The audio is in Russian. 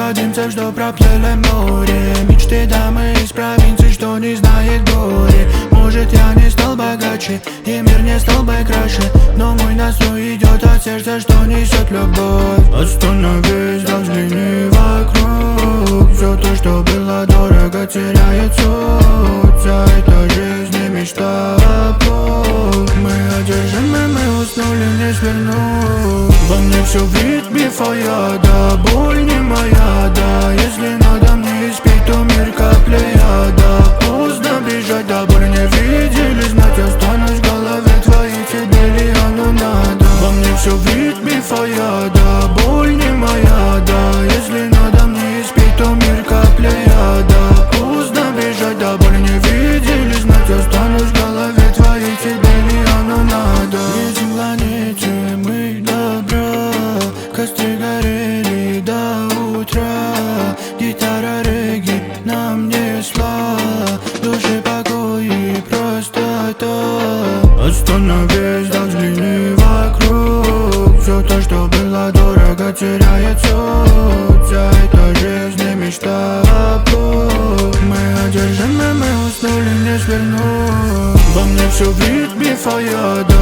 проходимцев, что проплыли море. Мечты дамы из провинции, что не знает горе. Может, я не стал богаче, и мир не стал бы краше, но мой настрой идет от сердца, что несет любовь. Остановись, да взгляни вокруг. Все то, что было дорого, теряет суть. Вся эта жизнь не мечта, а путь. Мы одержимы, мы уснули, не свернув. Во мне все в ритме фаяда, боль не моя, да. Если надо мне испить, то мир капля яда. Поздно бежать, да боль не видели, знать останусь в голове твоей, тебе ли оно надо. Во мне все в ритме фаяда, боль не моя, да. Если надо мне испить, то мир капля яда. Поздно бежать, да боль не видели, знать останусь в голове твоей, тебе ли оно надо. Летим планете мы добра, костры горели до утра. Гитара регги нам несла, души покой и простота. Остановись, да взгляни вокруг. Все то, что было дорого, теряет суть. Вся эта жизнь не мечта, а путь. Мы одержимы, мы уснули, не свернув. Во мне все в ритме фаяда,